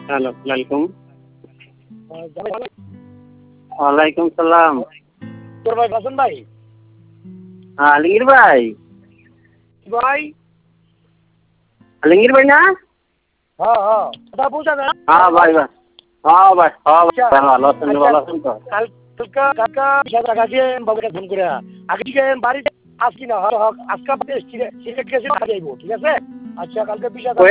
Hello, আলাইকুম। ওয়ালাইকুম সালাম। তোর ভাই বাসন ভাই? আলমগীর ভাই? ভাই? আলমগীর ভাই না? হ্যাঁ হ্যাঁ, কথা বুঝা না? হ্যাঁ ভাই ভাই, হ্যাঁ ভাই, হ্যাঁ ভাই, ভালো আছেন, ভালো আছেন তো? কালকা বিষয় রাখা দিয়ে বাবুকে ফোন করে আগে থেকে বাড়িতে আসকি না, আজকে সিলেট গেছে যাইব, ঠিক আছে? আচ্ছা কালকে বিষয়